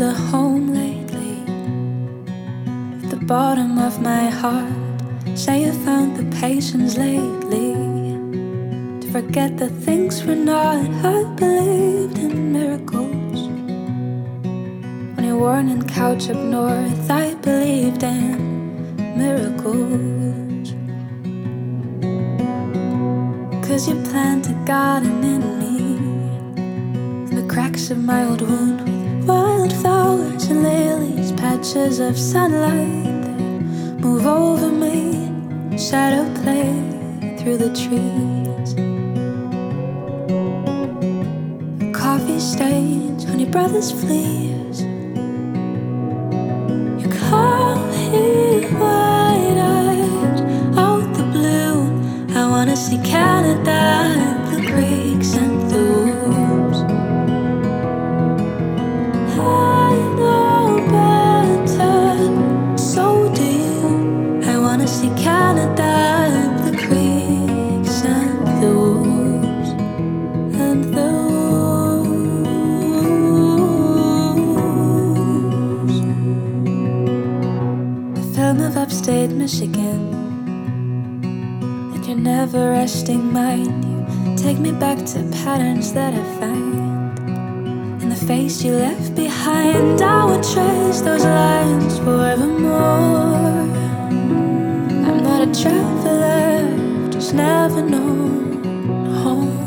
a home lately. At the bottom of my heart, say you found the patience lately to forget the things we're not. I believed in miracles when you weren't in couch up north. I believed in miracles, 'cause you planted a garden in me, in the cracks of my old wound, with wildflowers and lilies, patches of sunlight that move over me, shadow play through the trees. Coffee stains on your brother's fleece. You call me wide-eyed out the blue. I wanna see Canada, the creeks and the woods. I know better, so do you. I wanna see Canada, the creeks and the woods, and the woods. A film of upstate Michigan, your never-resting mind. You take me back to patterns that I find in the face you left behind. I would trace those lines forevermore. I'm not a traveler, just never known home.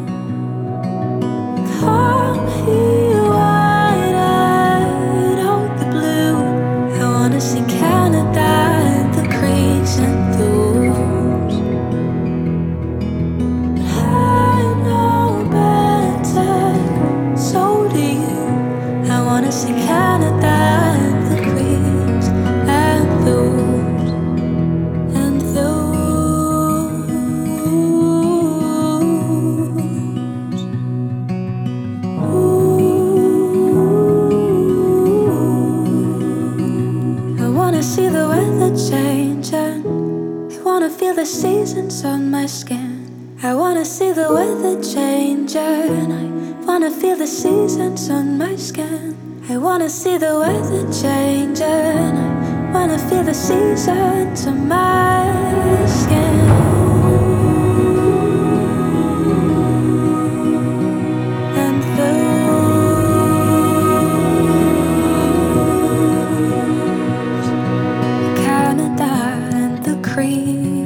Call me wide-eyed out the blue. I wanna see Canada, the creeks and the woods. I wanna see Canada, the creeks and the woods, and the woods. Ooh. I wanna see the weather changing. I wanna feel the seasons on my skin. I wanna see the weather changing. I wanna feel the seasons on my skin. I wanna see the weather changing. I wanna feel the seasons on my skin. And the woods, Canada and the creek.